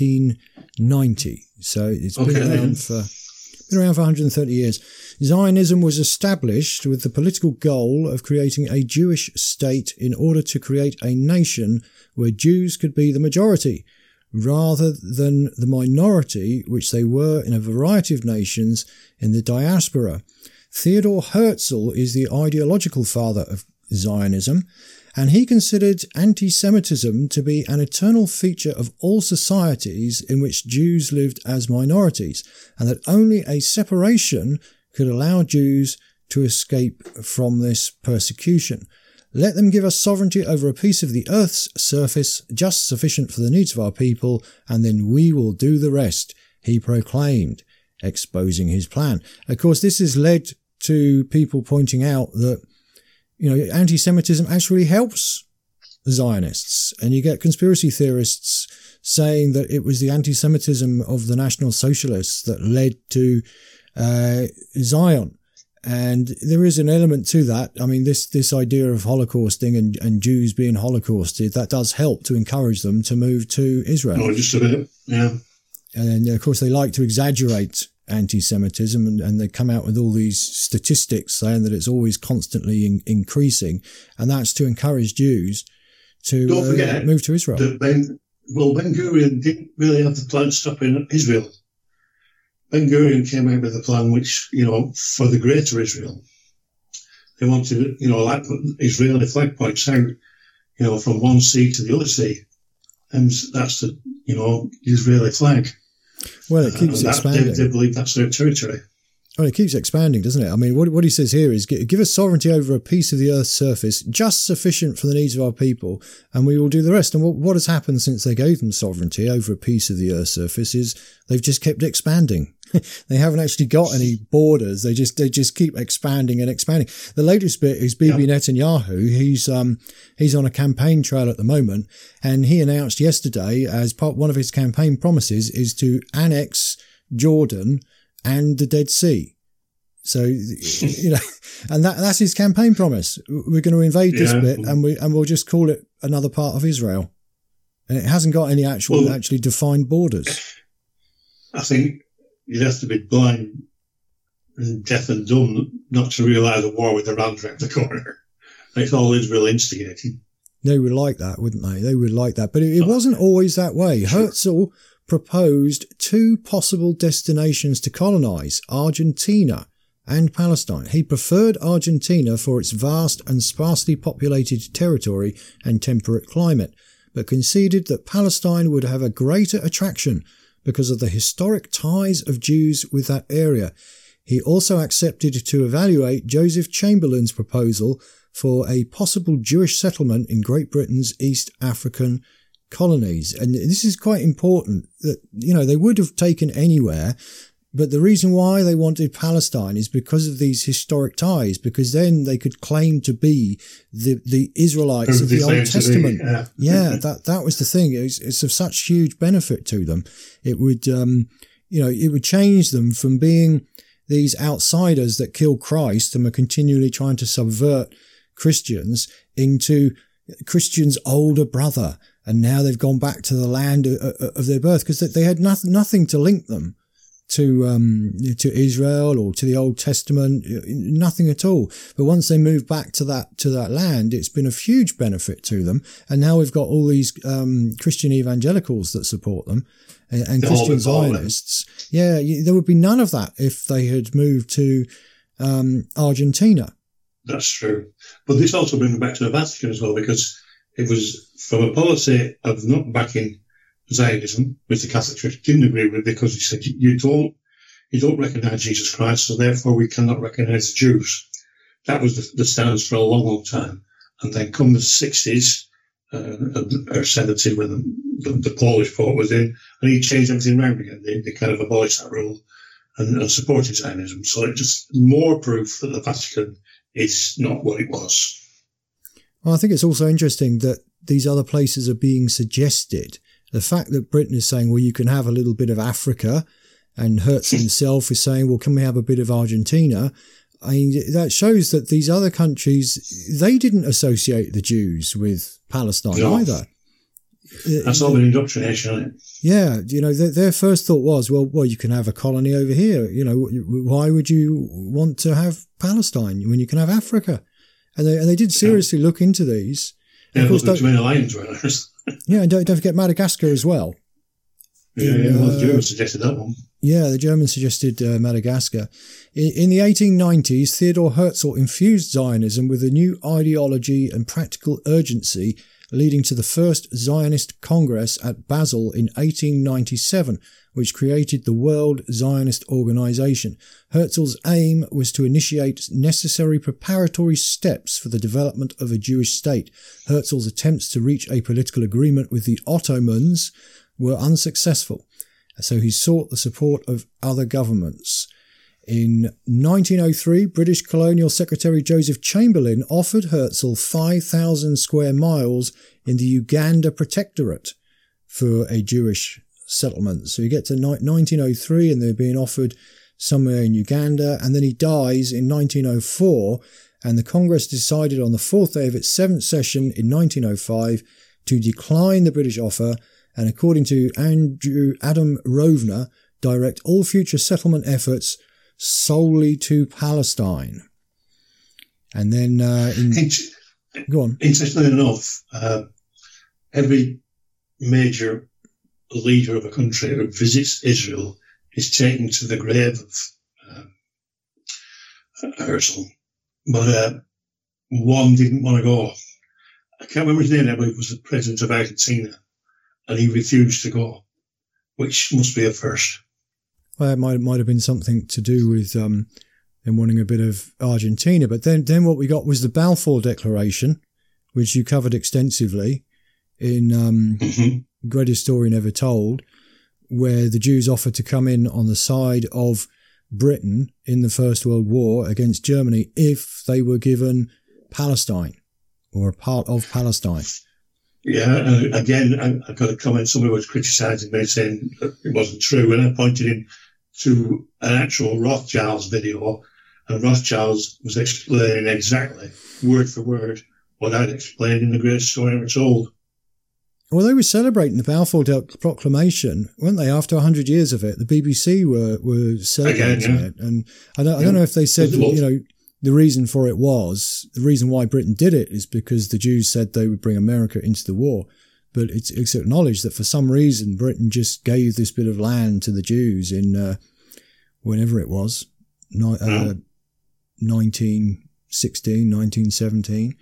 1890. So it's been around for 130 years. Zionism was established with the political goal of creating a Jewish state in order to create a nation where Jews could be the majority, rather than the minority which they were in a variety of nations in the diaspora. Theodor Herzl is the ideological father of Zionism, and he considered anti-Semitism to be an eternal feature of all societies in which Jews lived as minorities, and that only a separation could allow Jews to escape from this persecution. Let them give us sovereignty over a piece of the earth's surface, just sufficient for the needs of our people, and then we will do the rest, he proclaimed, exposing his plan. Of course, this has led to people pointing out that anti-Semitism actually helps the Zionists. And you get conspiracy theorists saying that it was the anti-Semitism of the National Socialists that led to Zion. And there is an element to that. I mean, this idea of Holocausting and Jews being Holocausted, that does help to encourage them to move to Israel. Oh, just a bit, yeah. And then, of course, they like to exaggerate anti-Semitism, and they come out with all these statistics saying that it's always constantly increasing, and that's to encourage Jews to move to Israel. Ben Gurion didn't really have the plan to stop in Israel. Ben Gurion came out with a plan which, for the greater Israel, they wanted, like Israeli flag points out, from one sea to the other sea. And that's the, Israeli flag. Well, it keeps expanding. They believe that's their territory. Well, it keeps expanding, doesn't it? I mean, what he says here is, give us sovereignty over a piece of the earth's surface, just sufficient for the needs of our people, and we will do the rest. And what has happened since they gave them sovereignty over a piece of the earth's surface is they've just kept expanding. They haven't actually got any borders. They just keep expanding and expanding. The latest bit is Bibi Netanyahu. He's on a campaign trail at the moment, and he announced yesterday, as one of his campaign promises, is to annex Jordan and the Dead Sea. So, and that's his campaign promise. We're going to invade this bit, and we'll just call it another part of Israel. And it hasn't got any actually defined borders. I think you'd have to be blind and deaf and dumb not to realise a war with Iran's around the corner. It's all Israel instigating. They would like that, wouldn't they? They would like that. But it wasn't always that way. Herzl proposed two possible destinations to colonize, Argentina and Palestine. He preferred Argentina for its vast and sparsely populated territory and temperate climate, but conceded that Palestine would have a greater attraction because of the historic ties of Jews with that area. He also accepted to evaluate Joseph Chamberlain's proposal for a possible Jewish settlement in Great Britain's East African colonies. And this is quite important that, they would have taken anywhere, but the reason why they wanted Palestine is because of these historic ties, because then they could claim to be the Israelites of the Old Testament. That was the thing. It's of such huge benefit to them. It would, it would change them from being these outsiders that kill Christ and are continually trying to subvert Christians into Christians' older brother. And now they've gone back to the land of their birth because they had nothing to link them to Israel or to the Old Testament, nothing at all. But once they moved back to that land, it's been a huge benefit to them. And now we've got all these Christian evangelicals that support them and Christian Zionists. Yeah, there would be none of that if they had moved to Argentina. That's true. But this also brings me back to the Vatican as well, because it was from a policy of not backing Zionism, which the Catholic Church didn't agree with, because he said you don't recognise Jesus Christ, so therefore we cannot recognise the Jews. That was the stance for a long, long time. And then come the 60s, or 70s, when the Polish Pope was in, and he changed everything around again. They kind of abolished that rule and supported Zionism. So it's just more proof that the Vatican is not what it was. Well, I think it's also interesting that these other places are being suggested. The fact that Britain is saying, well, you can have a little bit of Africa, and Herzl himself is saying, well, can we have a bit of Argentina? I mean, that shows that these other countries, they didn't associate the Jews with Palestine either. That's all an indoctrination, isn't it? Yeah, their first thought was, well, you can have a colony over here. Why would you want to have Palestine when you can have Africa? And they did seriously look into these. Yeah, of course, too many lions were there. Yeah, and don't forget Madagascar as well. The Germans suggested that one. Yeah, the Germans suggested Madagascar. In the 1890s, Theodor Herzl infused Zionism with a new ideology and practical urgency, leading to the first Zionist Congress at Basel in 1897, which created the World Zionist Organization. Herzl's aim was to initiate necessary preparatory steps for the development of a Jewish state. Herzl's attempts to reach a political agreement with the Ottomans were unsuccessful, so he sought the support of other governments. In 1903, British Colonial Secretary Joseph Chamberlain offered Herzl 5,000 square miles in the Uganda Protectorate for a Jewish settlement. So you get to 1903 and they're being offered somewhere in Uganda, and then he dies in 1904, and the Congress decided on the fourth day of its seventh session in 1905 to decline the British offer, and according to Adam Rovner, direct all future settlement efforts solely to Palestine. And then go on. Interestingly enough, every major leader of a country who visits Israel is taken to the grave of Herzl, but one didn't want to go. I can't remember his name now, but he was the president of Argentina, and he refused to go, which must be a first. Well, it might have been something to do with them wanting a bit of Argentina. But then what we got was the Balfour Declaration, which you covered extensively in Greatest Story Never Told, where the Jews offered to come in on the side of Britain in the First World War against Germany if they were given Palestine or a part of Palestine. Yeah, again, I got a comment. Somebody was criticising me, saying that it wasn't true, and I pointed him to an actual Rothschild's video, and Rothschild's was explaining exactly, word for word, what I'd explained in The Greatest Story Ever Told. Well, they were celebrating the Balfour Proclamation, weren't they? After 100 years of it, the BBC were celebrating it, and I don't know if they said that, the reason for it was, the reason why Britain did it is because the Jews said they would bring America into the war. But it's acknowledged that for some reason Britain just gave this bit of land to the Jews in whenever it was, 1916, 1917.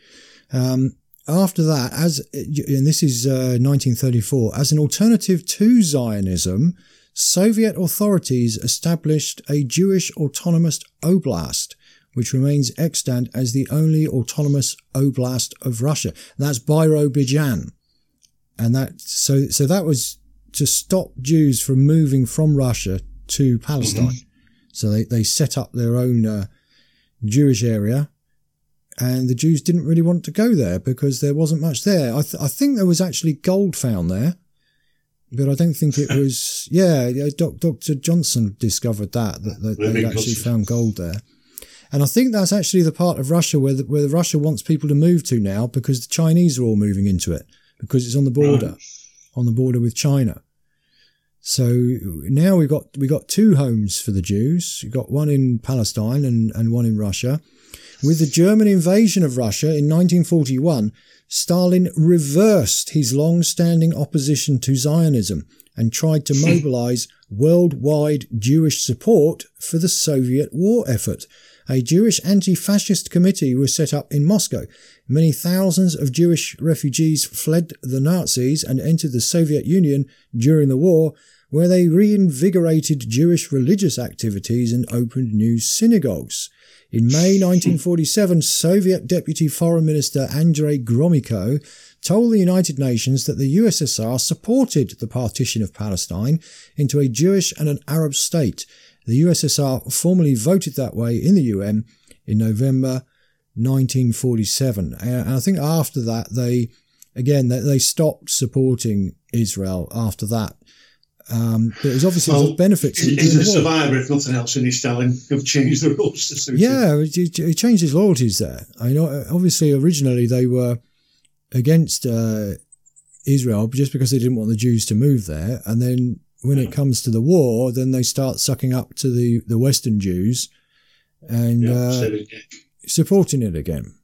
After that, and this is 1934, as an alternative to Zionism, Soviet authorities established a Jewish autonomous oblast, which remains extant as the only autonomous oblast of Russia. That's Birobidzhan. And so that was to stop Jews from moving from Russia to Palestine. So they set up their own Jewish area, and the Jews didn't really want to go there because there wasn't much there. I think there was actually gold found there, but I don't think it was. Dr. Johnson discovered that they actually found gold there. And I think that's actually the part of Russia where Russia wants people to move to now, because the Chinese are all moving into it, because it's on the border with China. So now we got two homes for the Jews. We've got one in Palestine and one in Russia. With the German invasion of Russia in 1941, Stalin reversed his long-standing opposition to Zionism and tried to mobilize worldwide Jewish support for the Soviet war effort. A Jewish anti-fascist committee was set up in Moscow. Many thousands of Jewish refugees fled the Nazis and entered the Soviet Union during the war, where they reinvigorated Jewish religious activities and opened new synagogues. In May 1947, Soviet Deputy Foreign Minister Andrei Gromyko told the United Nations that the USSR supported the partition of Palestine into a Jewish and an Arab state. The USSR formally voted that way in the UN in November 1947. And I think after that, they stopped supporting Israel after that. But it was obviously benefits. He's a survivor, if nothing else, in his Stalin, who've changed the rules to suit him. Yeah, he changed his loyalties there. I know, obviously, originally they were against Israel just because they didn't want the Jews to move there. And then when it comes to the war, then they start sucking up to the Western Jews and supporting it again.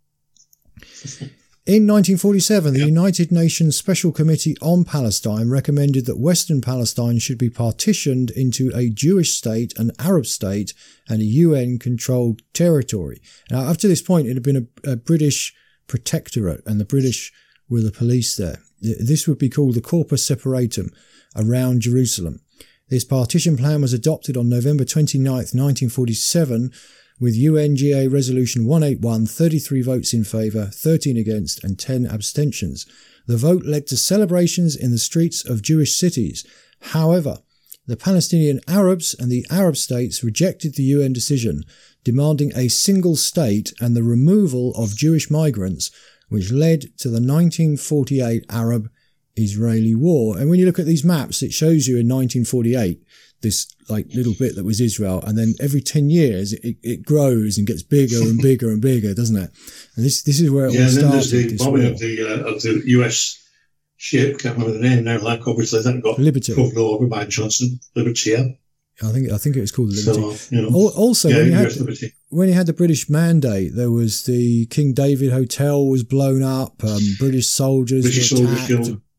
In 1947, the United Nations Special Committee on Palestine recommended that Western Palestine should be partitioned into a Jewish state, an Arab state, and a UN-controlled territory. Now, up to this point, it had been a British protectorate, and the British were the police there. This would be called the Corpus Separatum around Jerusalem. This partition plan was adopted on November 29th, 1947, with UNGA Resolution 181, 33 votes in favour, 13 against and 10 abstentions. The vote led to celebrations in the streets of Jewish cities. However, the Palestinian Arabs and the Arab states rejected the UN decision, demanding a single state and the removal of Jewish migrants, which led to the 1948 Arab-Israeli War. And when you look at these maps, it shows you in 1948 this little bit that was Israel, and then every 10 years it grows and gets bigger and bigger and bigger, doesn't it? And this is where it all started. There's the bombing of the US ship, can't remember the name now, like obviously that got covered over by Johnson. Liberty, yeah. I think it was called the Liberty. So, also, when you had the British Mandate, there was the King David Hotel was blown up, British soldiers were attacked,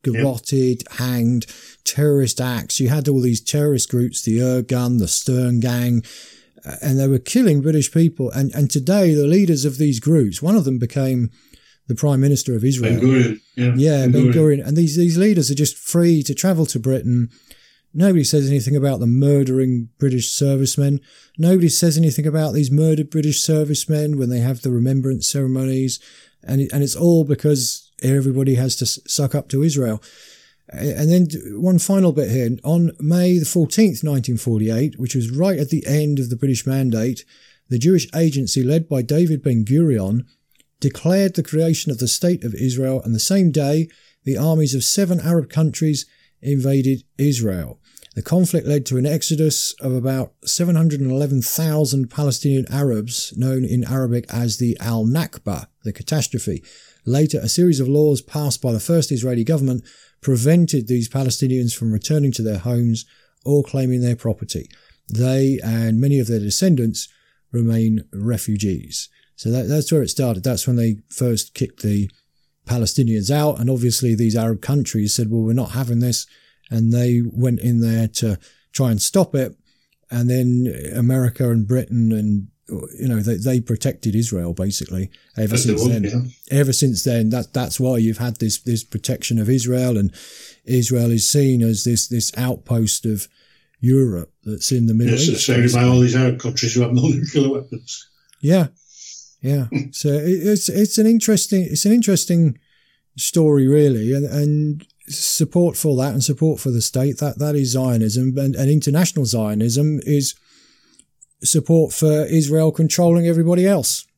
garroted, hanged, terrorist acts. You had all these terrorist groups, the Irgun, the Stern Gang, and they were killing British people. And today, the leaders of these groups, one of them became the Prime Minister of Israel. Ben-Gurion. Yeah, Ben-Gurion. And these leaders are just free to travel to Britain. Nobody says anything about them murdering British servicemen. Nobody says anything about these murdered British servicemen when they have the remembrance ceremonies. And it's all because everybody has to suck up to Israel. And then one final bit here. On May the 14th, 1948, which was right at the end of the British Mandate, the Jewish agency led by David Ben-Gurion declared the creation of the State of Israel, and the same day, the armies of 7 Arab countries invaded Israel. The conflict led to an exodus of about 711,000 Palestinian Arabs, known in Arabic as the Al-Nakba, the catastrophe. Later, a series of laws passed by the first Israeli government prevented these Palestinians from returning to their homes or claiming their property. They and many of their descendants remain refugees. So that's where it started. That's when they first kicked the Palestinians out. And obviously these Arab countries said, well, we're not having this. And they went in there to try and stop it. And then America and Britain and, they protected Israel basically ever since then. That's why you've had this protection of Israel, and Israel is seen as this outpost of Europe that's in the Middle East. It's surrounded by all these Arab countries who have no nuclear weapons. Yeah. So it's an interesting story, really, and support for that and support for the state. That is Zionism, and international Zionism is support for Israel controlling everybody else.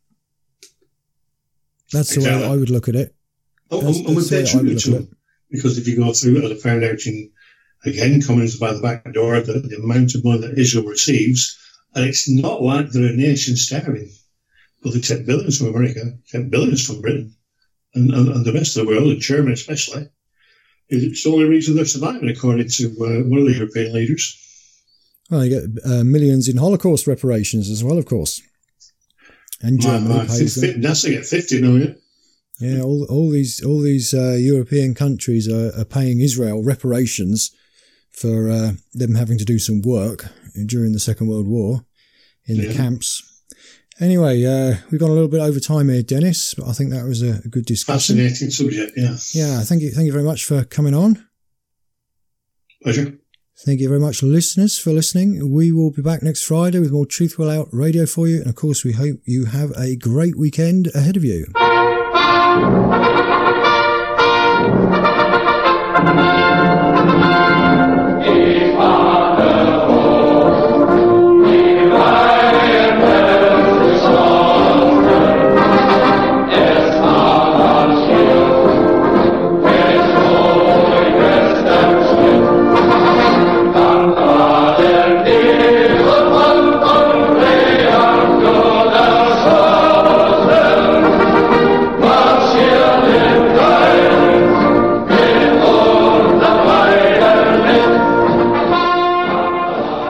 That's the way I would look at it. And with their tribute to them, because if you go through, as I found out coming in by the back door, the amount of money that Israel receives, and it's not like they're a nation starving. Well, they take billions from America, take billions from Britain, and the rest of the world, and Germany especially. It's the only reason they're surviving, according to one of the European leaders. Well, you get millions in Holocaust reparations as well, of course. And Germany pays them. NASA get 50 million. Yeah, all these European countries are paying Israel reparations for them having to do some work during the Second World War in the camps. Anyway, we've gone a little bit over time here, Dennis, but I think that was a good discussion. Fascinating subject, yeah. Yeah, thank you very much for coming on. Pleasure. Thank you very much, listeners, for listening. We will be back next Friday with more Truth Will Out Radio for you. And of course, we hope you have a great weekend ahead of you.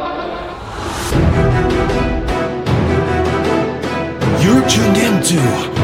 You're tuned into